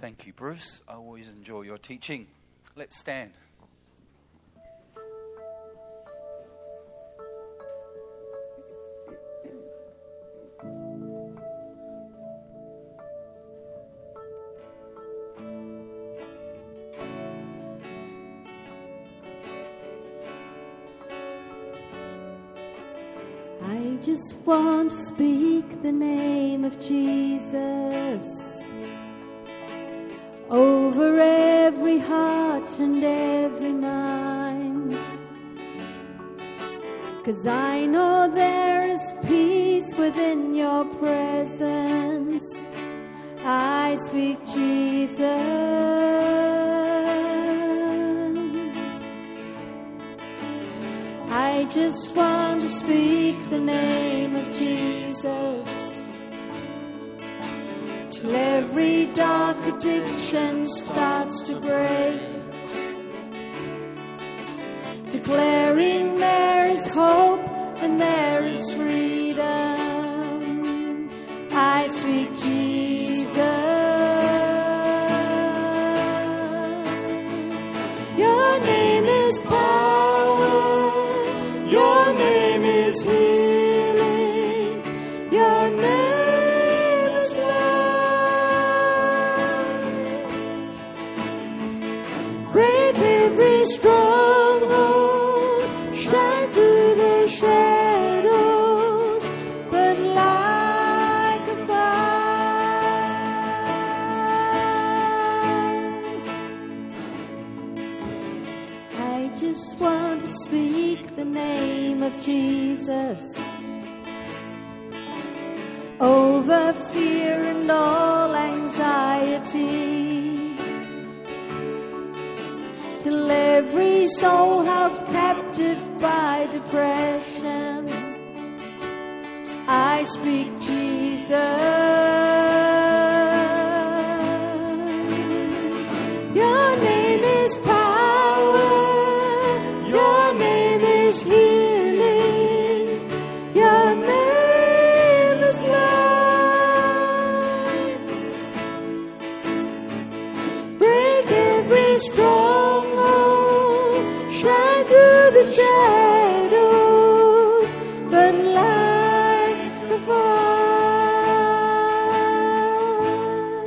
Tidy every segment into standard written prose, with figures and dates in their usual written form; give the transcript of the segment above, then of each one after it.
Thank you, Bruce. I always enjoy your teaching. Let's stand. I just want to speak the name of Jesus over every heart and every mind, 'cause I know there is peace within your presence. I speak Jesus. I just want to speak the name of Jesus till every dark addiction starts to break, declaring there is hope and there is freedom. I speak Jesus. Your name is power. Your name is healing. Your name is love. Break every stronghold. Shine through the shadows. Burn like a fire. I just want to speak the name of Jesus over fear and all anxiety, till every soul held captive by depression. I speak Jesus. Your name is power. Your name is healing. Your name is love. Break every stronghold. Shine through the shadows. Burn like a fire.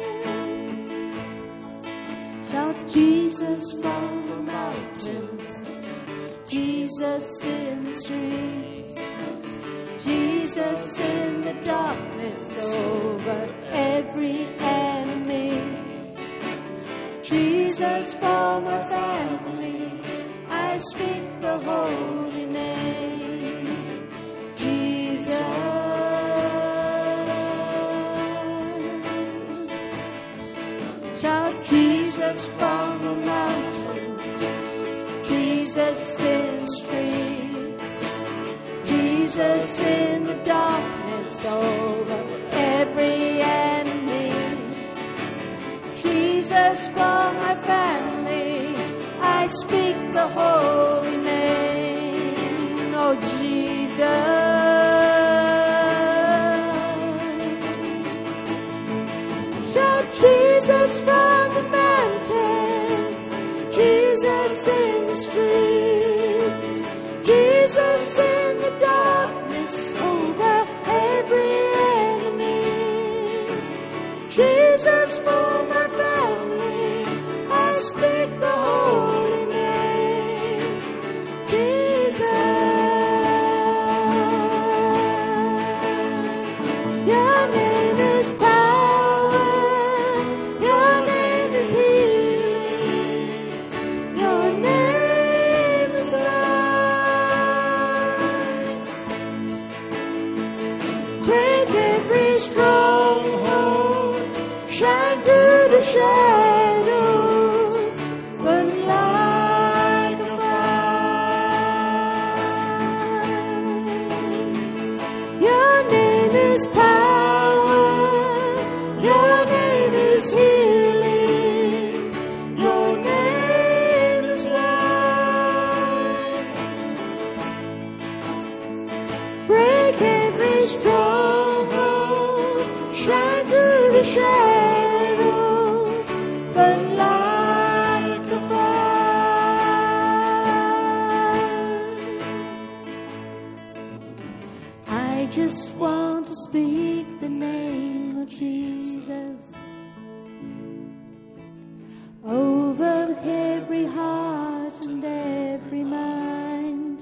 Shout Jesus from the mountains. Jesus in the streets, Jesus in the darkness over every enemy, Jesus for my family. I speak the holy name, Jesus. Shout Jesus from the mountains, Jesus in the streets, Jesus in the darkness over every enemy, Jesus for my family. I speak the holy name, oh Jesus. Shout Jesus from the mountains, Jesus in the streets, Jesus in the darkness over every enemy, Jesus for my family. I speak the holy name, Jesus. Your name is power. Your name is healing. Your name is love. Break every stronghold. Shine through the shadows. Burn like a fire. Your name is power. Your name is healing. Your name is life. Break every stronghold. Shine through the shadows. every heart and every mind.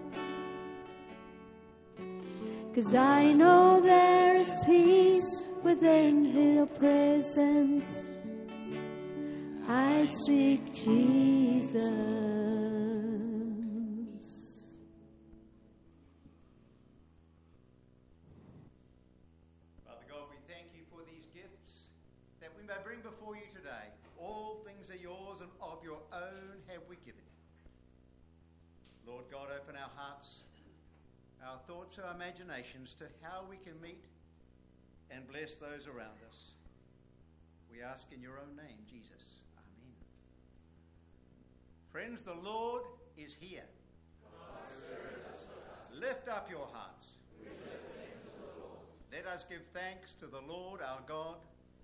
'Cause I know there is peace within your presence. I speak Jesus. Father God, we thank you for these gifts that we may bring before you today. All things are yours, and of your own have we given you. Lord God, open our hearts, our thoughts, our imaginations to how we can meet and bless those around us. We ask in your own name, Jesus. Amen. Friends, the Lord is here. Lift up your hearts. Let us give thanks to the Lord our God.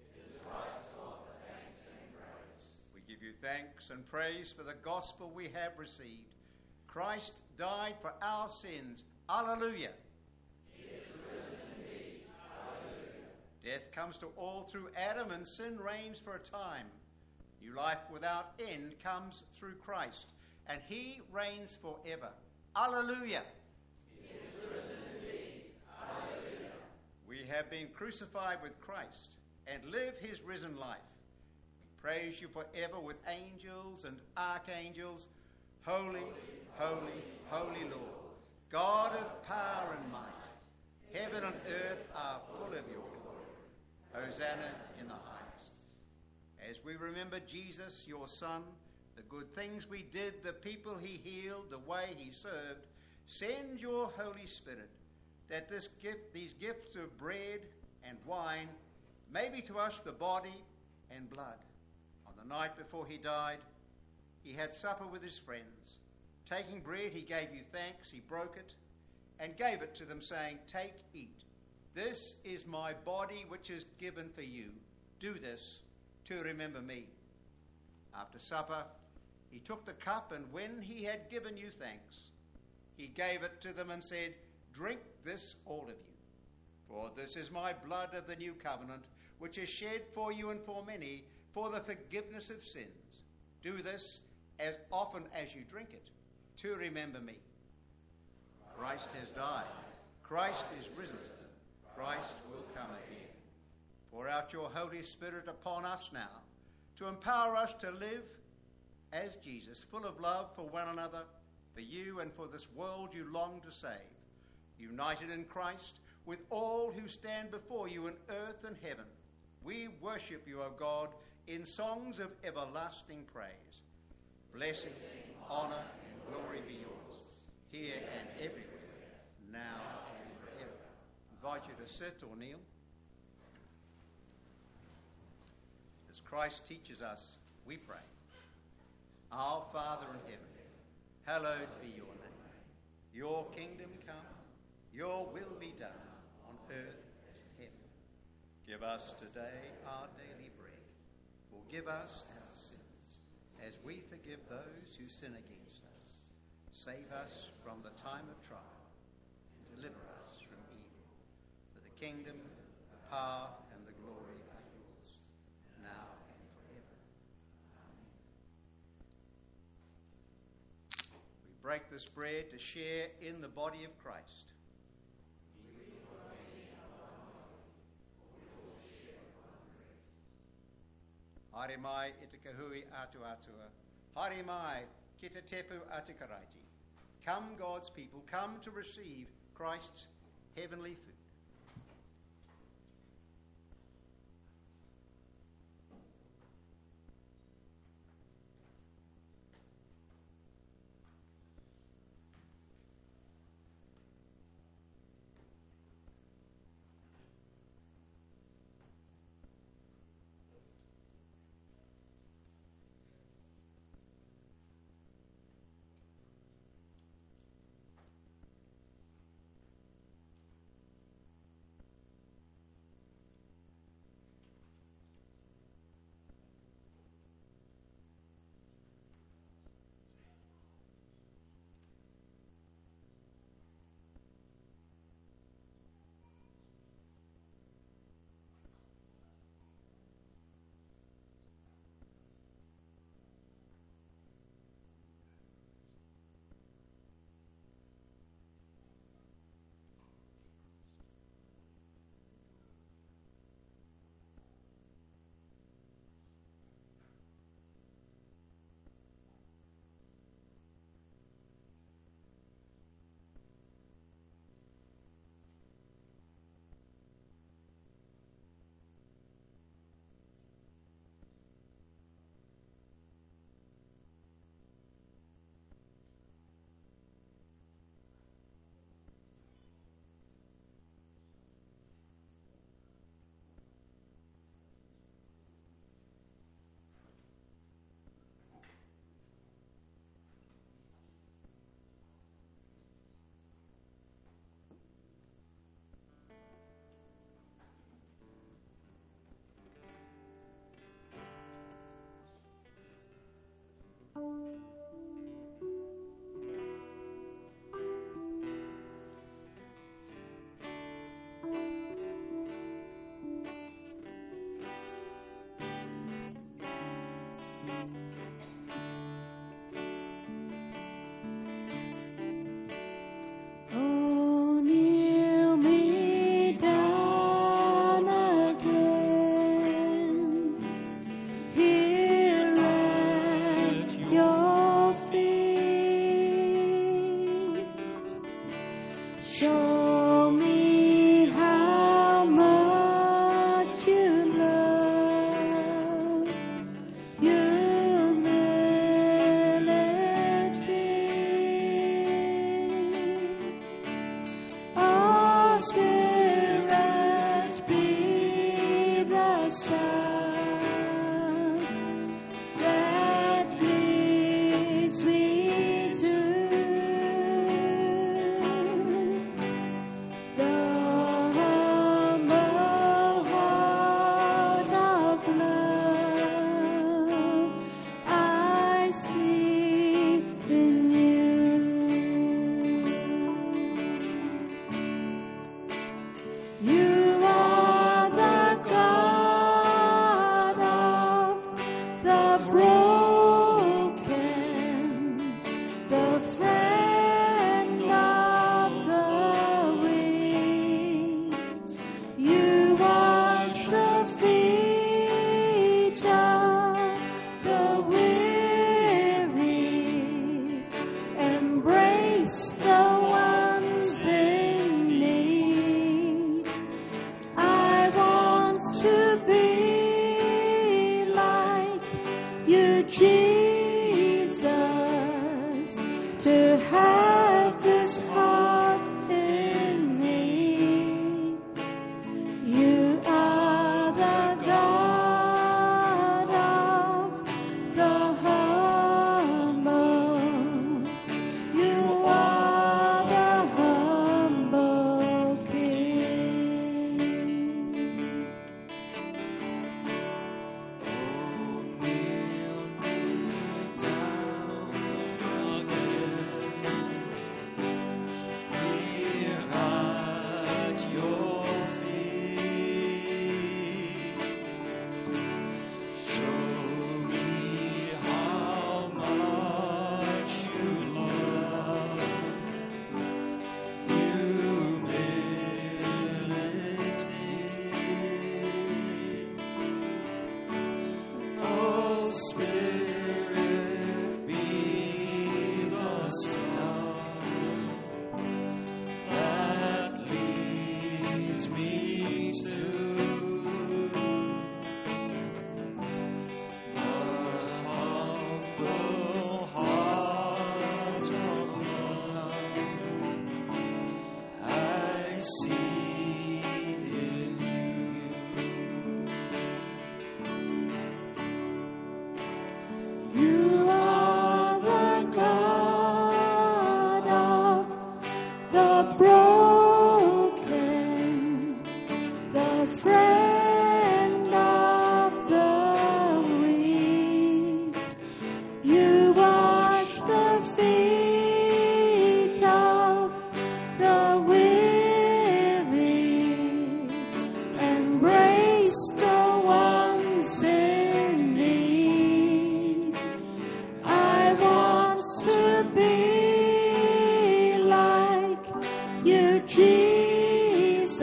We give you thanks and praise for the gospel we have received. Christ died for our sins. Alleluia. He is risen indeed. Alleluia. Death comes to all through Adam, and sin reigns for a time. New life without end comes through Christ, and he reigns forever. Alleluia. He is risen indeed. Alleluia. We have been crucified with Christ and live his risen life. We praise you forever with angels and archangels. Holy, holy, holy Lord, God of power and might, heaven and earth are full of your glory. Hosanna in the highest. As we remember Jesus, your Son, the good things we did, the people he healed, the way he served, send your Holy Spirit, that these gifts of bread and wine may be to us the body and blood. On the night before he died, he had supper with his friends. Taking bread, he gave you thanks, he broke it, and gave it to them, saying, "Take, eat. This is my body which is given for you. Do this to remember me." After supper, he took the cup, and when he had given you thanks, he gave it to them and said, "Drink this, all of you. For this is my blood of the new covenant, which is shed for you and for many for the forgiveness of sins. Do this as often as you drink it, to remember me." Christ has died. Christ is risen. Christ will come again. Pour out your Holy Spirit upon us now, to empower us to live as Jesus, full of love for one another, for you and for this world you long to save, united in Christ with all who stand before you in earth and heaven. We worship you, O God, in songs of everlasting praise. Blessing, honor, and glory be yours, here and everywhere, now and forever. I invite you to sit or kneel. As Christ teaches us, we pray. Our Father in heaven, hallowed be your name. Your kingdom come, your will be done, on earth as in heaven. Give us today our daily bread. Forgive us our sins, as we forgive those who sin against us. Save us from the time of trial, and deliver us from evil. For the kingdom, the power, and the glory are yours, now and forever. Amen. We break this bread to share in the body of Christ. Haere mai e te kahui atu atua. Haere mai ki te tepu atu karaiti. Come, God's people, come to receive Christ's heavenly food. to have this heart in me. You are the God of the humble. You are the humble King. You are the God of the broken, the friend of the weak. You wash the feet of the weary, embrace the ones in need. I want to be like you, Jesus,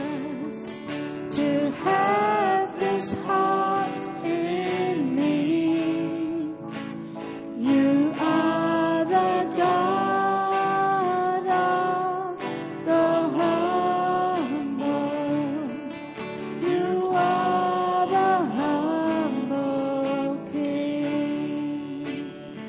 to have this heart in me. You are the God of the humble. You are the humble King.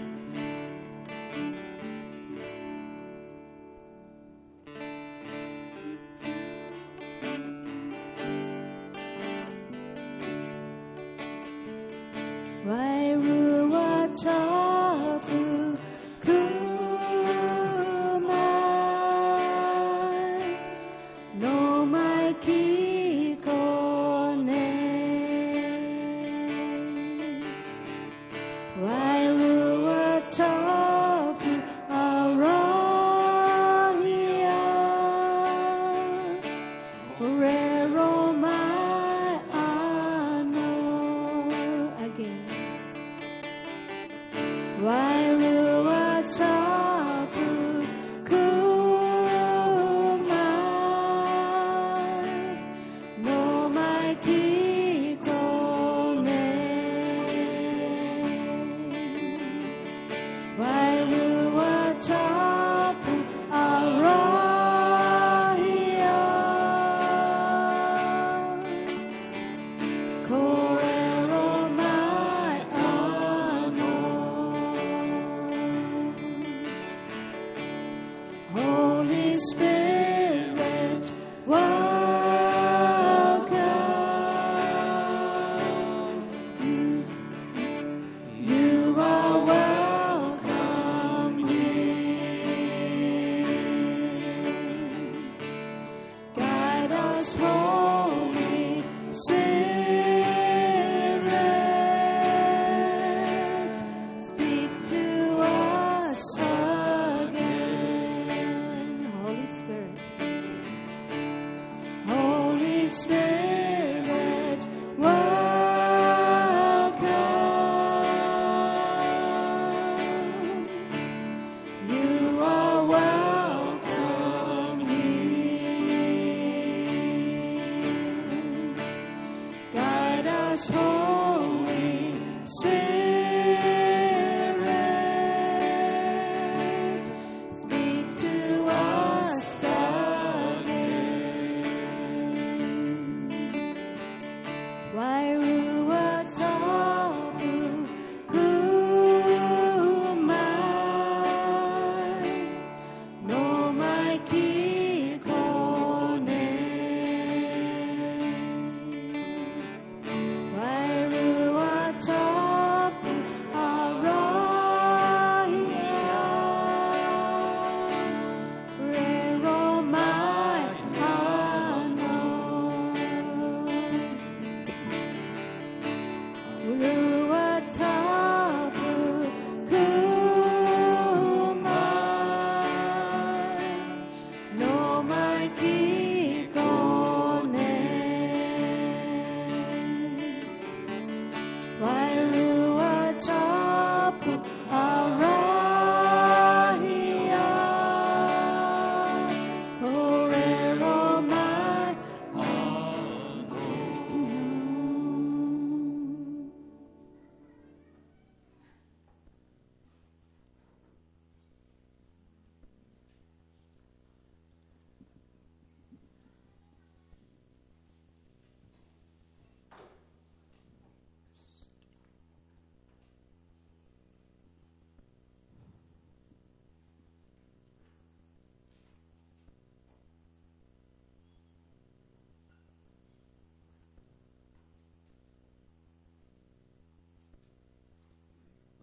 Wairua tapu kumai, no mai ki kone. Wairua tapu arahia, rero mai ano. Again. Wairua tapu kumai, no mai ki kone. Wairua tapu arahia, korero mai ano. Holy Spirit, welcome. You are welcome here. Guide us, Holy Spirit. Speak to us again, Holy Spirit.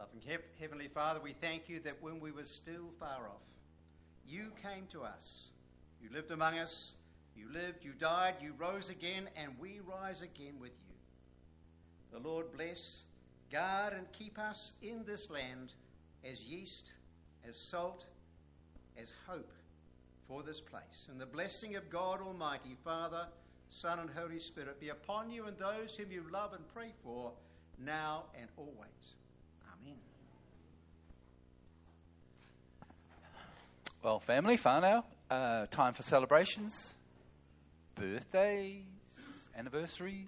Loving Heavenly Father, we thank you that when we were still far off, you came to us. You lived among us. You lived, you died, you rose again, and we rise again with you. The Lord bless, guard, and keep us in this land as yeast, as salt, as hope for this place. And the blessing of God Almighty, Father, Son, and Holy Spirit be upon you and those whom you love and pray for, now and always. Amen. Well, family, whānau, time for celebrations, birthdays, anniversaries.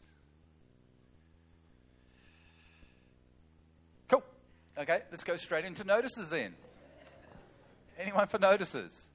Cool. Okay, let's go straight into notices then. Anyone for notices?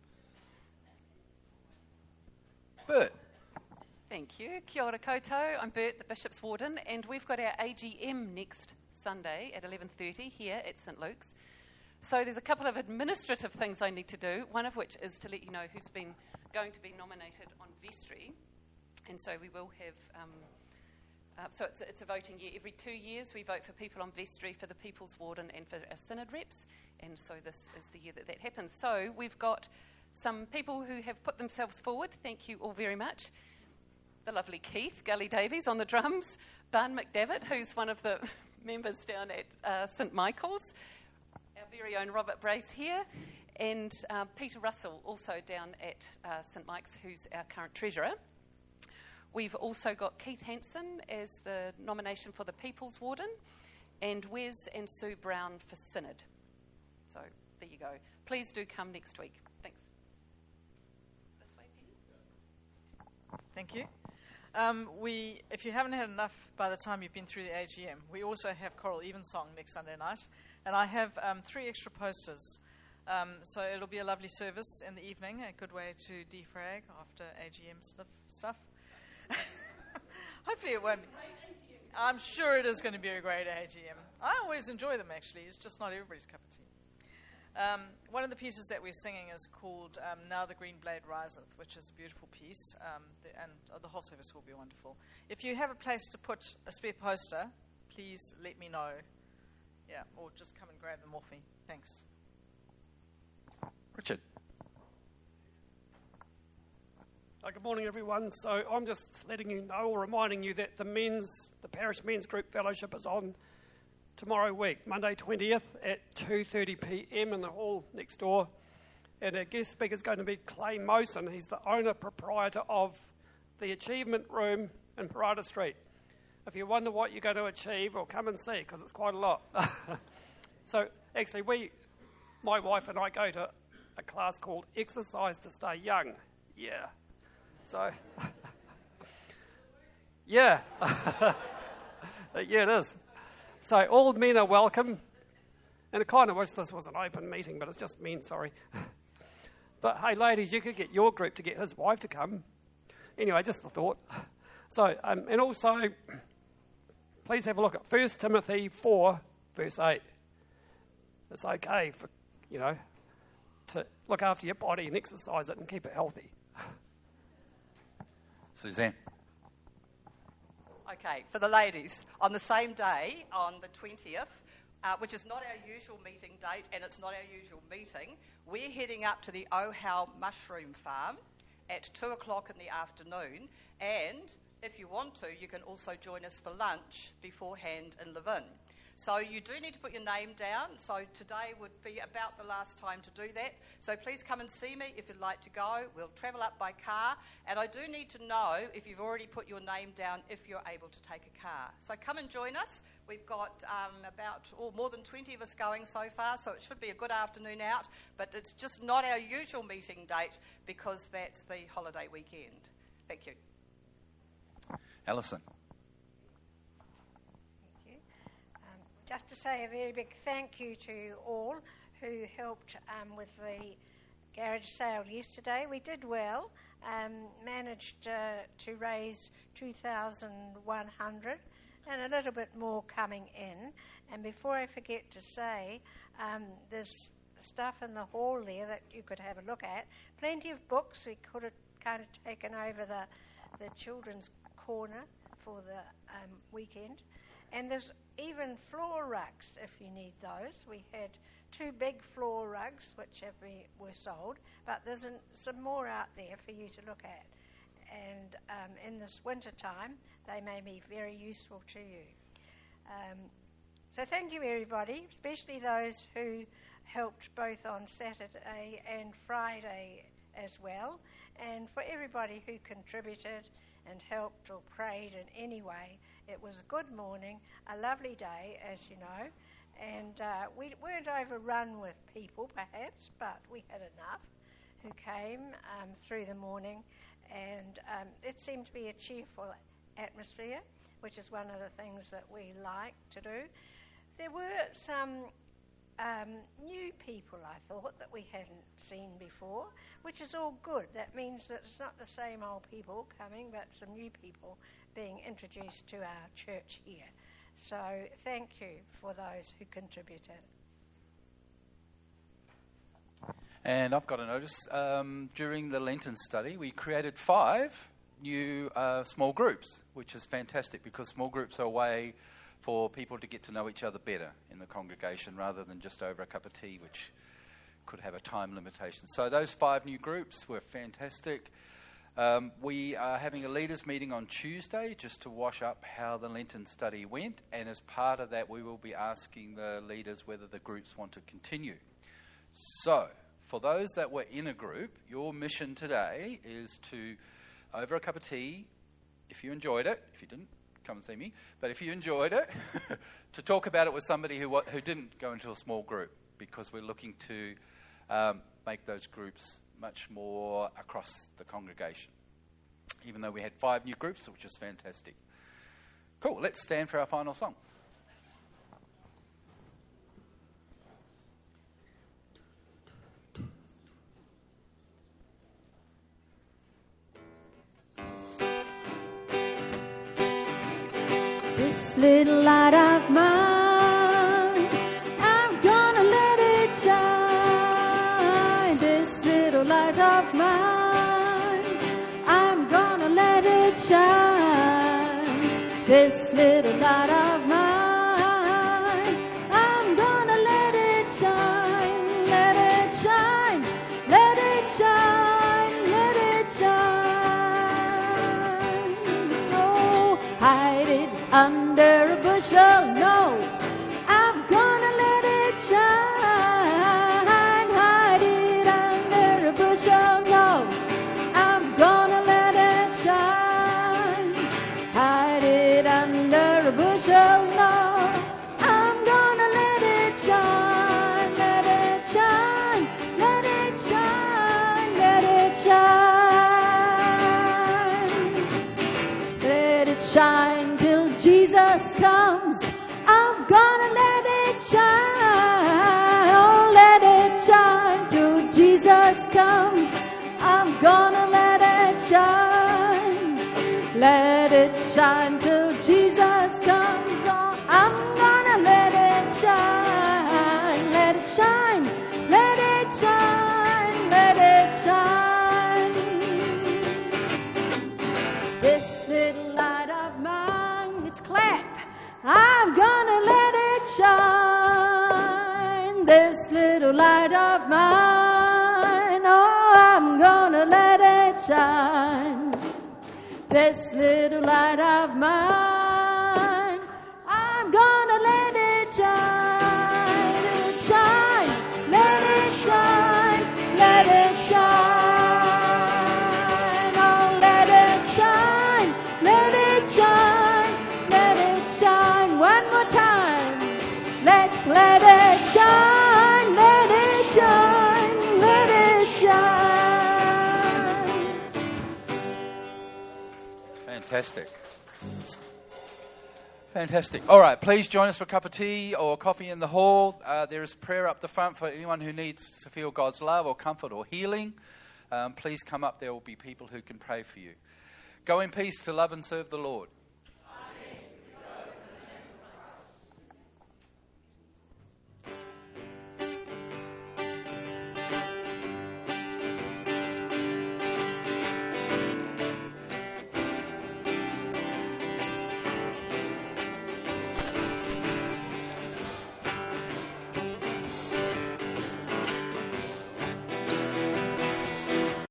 Bert. Thank you. Kia ora koutou. I'm Bert, the Bishop's Warden, and we've got our AGM next Sunday at 11:30 here at St Luke's. So there's a couple of administrative things I need to do, one of which is to let you know who's been going to be nominated on vestry. And so we will have, so it's a voting year. Every 2 years we vote for people on vestry, for the People's Warden and for our synod reps. And so this is the year that happens. So we've got some people who have put themselves forward. Thank you all very much. The lovely Keith Gully Davies on the drums, Barn McDavitt, who's one of the members down at St Michael's, our very own Robert Brace here, and Peter Russell, also down at St Mike's, who's our current treasurer. We've also got Keith Hansen as the nomination for the People's Warden, and Wes and Sue Brown for Synod. So there you go. Please do come next week. Thanks. This way, Penny. Thank you. If you haven't had enough by the time you've been through the AGM, we also have Choral Evensong next Sunday night. And I have 3 extra posters. So it'll be a lovely service in the evening, a good way to defrag after AGM stuff. Hopefully it won't be. I'm sure it is going to be a great AGM. I always enjoy them, actually. It's just not everybody's cup of tea. One of the pieces that we're singing is called Now the Green Blade Riseth, which is a beautiful piece, and the whole service will be wonderful. If you have a place to put a spare poster, please let me know. Yeah, or just come and grab them off me. Thanks. Richard. Good morning, everyone. So I'm just letting you know, or reminding you that the Parish Men's Group Fellowship is on tomorrow week, Monday 20th at 2:30 p.m. in the hall next door. And our guest speaker is going to be Clay Mosen. He's the owner-proprietor of the Achievement Room in Parada Street. If you wonder what you're going to achieve, well, come and see, because it's quite a lot. So actually, my wife and I go to a class called Exercise to Stay Young. Yeah. So, yeah. Yeah, it is. So all men are welcome. And I kind of wish this was an open meeting, but it's just men, sorry. But hey, ladies, you could get your group to get his wife to come. Anyway, just a thought. So, and also, please have a look at 1 Timothy 4, verse 8. It's okay for, to look after your body and exercise it and keep it healthy. Suzanne. Okay, for the ladies, on the same day, on the 20th, which is not our usual meeting date and it's not our usual meeting, we're heading up to the Ohau Mushroom Farm at 2 o'clock in the afternoon, and if you want to, you can also join us for lunch beforehand in Levin. So you do need to put your name down, so today would be about the last time to do that. So please come and see me if you'd like to go. We'll travel up by car, and I do need to know if you've already put your name down if you're able to take a car. So come and join us. We've got more than 20 of us going so far, so it should be a good afternoon out, but it's just not our usual meeting date because that's the holiday weekend. Thank you. Alison. Just to say a very big thank you to all who helped with the garage sale yesterday. We did well, managed to raise 2,100 and a little bit more coming in. And before I forget to say, there's stuff in the hall there that you could have a look at. Plenty of books. We could have kind of taken over the children's corner for the weekend. And there's even floor rugs if you need those. We had 2 big floor rugs which were sold, but there's some more out there for you to look at. And in this winter time, they may be very useful to you. So thank you, everybody, especially those who helped both on Saturday and Friday as well, and for everybody who contributed and helped or prayed in any way. It was a good morning, a lovely day, as you know, and we weren't overrun with people, perhaps, but we had enough who came through the morning, and it seemed to be a cheerful atmosphere, which is one of the things that we like to do. There were some new people, I thought, that we hadn't seen before, which is all good. That means that it's not the same old people coming, but some new people being introduced to our church here. So thank you for those who contributed. And I've got a notice. During the Lenten study, we created 5 new small groups, which is fantastic because small groups are a way for people to get to know each other better in the congregation rather than just over a cup of tea, which could have a time limitation. So those 5 new groups were fantastic. We are having a leaders meeting on Tuesday just to wash up how the Lenten study went, and as part of that we will be asking the leaders whether the groups want to continue. So for those that were in a group, your mission today is to, over a cup of tea, if you enjoyed it, if you didn't, come and see me, but if you enjoyed it, to talk about it with somebody who didn't go into a small group, because we're looking to make those groups much more across the congregation, even though we had 5 new groups, which is fantastic. Cool, let's stand for our final song. This little light of mine, I'm gonna let it shine. This little light of mine, I'm gonna let it shine. This little light of mine, I'm gonna let it shine. Let it shine, let it shine, let it shine. Oh, hide it under a bushel, no, I'm gonna let it shine. Hide it under a bushel, no, I'm gonna let it shine. Hide it under a bushel, no, I'm gonna let it shine. Let it shine, let it shine, let it shine. Let it shine till Jesus comes, I'm gonna let it shine. Oh, let it shine till Jesus comes, I'm gonna let it shine. Let it shine till Jesus comes, oh, I'm gonna let it shine. Let it shine, let it shine, let it shine. This little light of mine, it's clap, I'm gonna let it shine. This little light of mine, oh, I'm gonna let it shine. This little light of mine, I'm gonna let it shine. Let it shine, let it shine, let it shine. Oh, let it shine, let it shine, let it shine. One more time. Let's let it shine, let it shine, let it shine. Fantastic. Fantastic. All right, please join us for a cup of tea or coffee in the hall. There is prayer up the front for anyone who needs to feel God's love or comfort or healing. Please come up. There will be people who can pray for you. Go in peace to love and serve the Lord.